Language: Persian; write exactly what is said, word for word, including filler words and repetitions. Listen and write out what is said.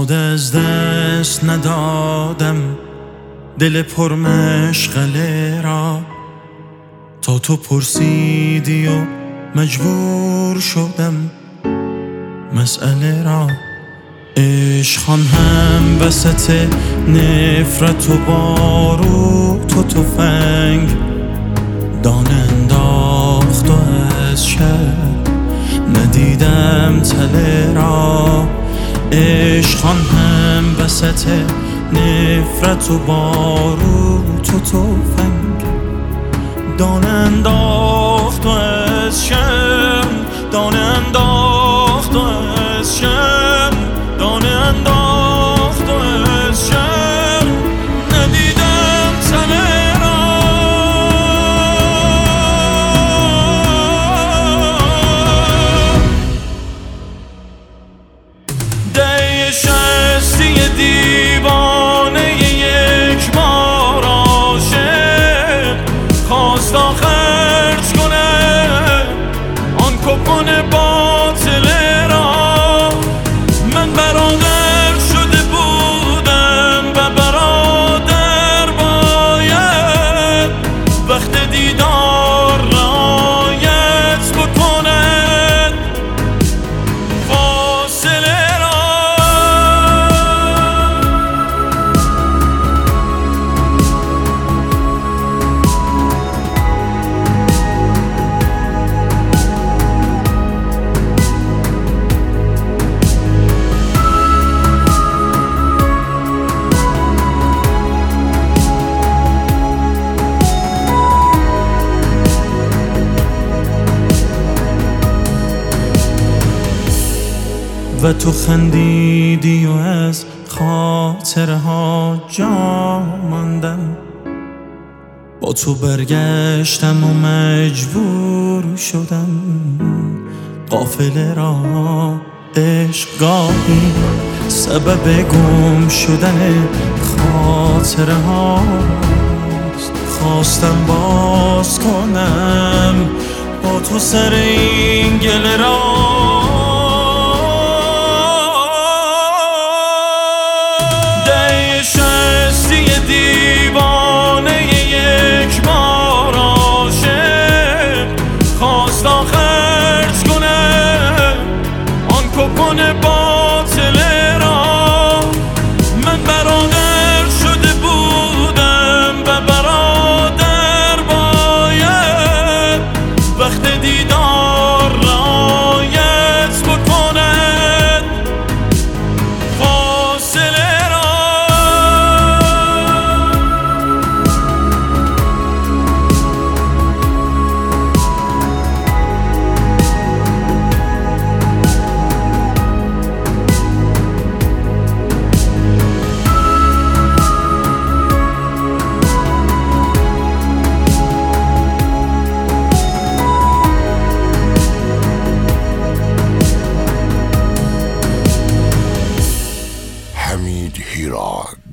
ساده از دست ندادم دل پرمشغله را، تا تو پرسیدی و مجبور شدم مسئله را. عشقان هم وسط نفرت و باروت و تفنگ دانه انداخت و از شب ندیدم تله را. عشقان هم وسط نفرت و باروت و تفنگ دانه انداخت و از شب دانه انداخت و از شب دانه انداخت و از شب ندیدم تله را. ده شستی دیوانه یک بار عاشق خواست خرج کنه آن کپون باطله را. من برادر شده بودم و برادر باید وقت دیدار رعایت بکند فاصله را. و تو خندیدی و از خاطرها جا ماندم، با تو برگشتم و مجبور شدم قافله را. عشق گاهی سبب گم شدن خاطرهاست، خواستم باز کنم با تو سر این گله را. دیوانه یک بار عاشق خواست خرج کنه آن کپون باطله را. من برادر شده بودم و برادر باید وقت دیدار رعایت بکند فاصله. حمید هیراد.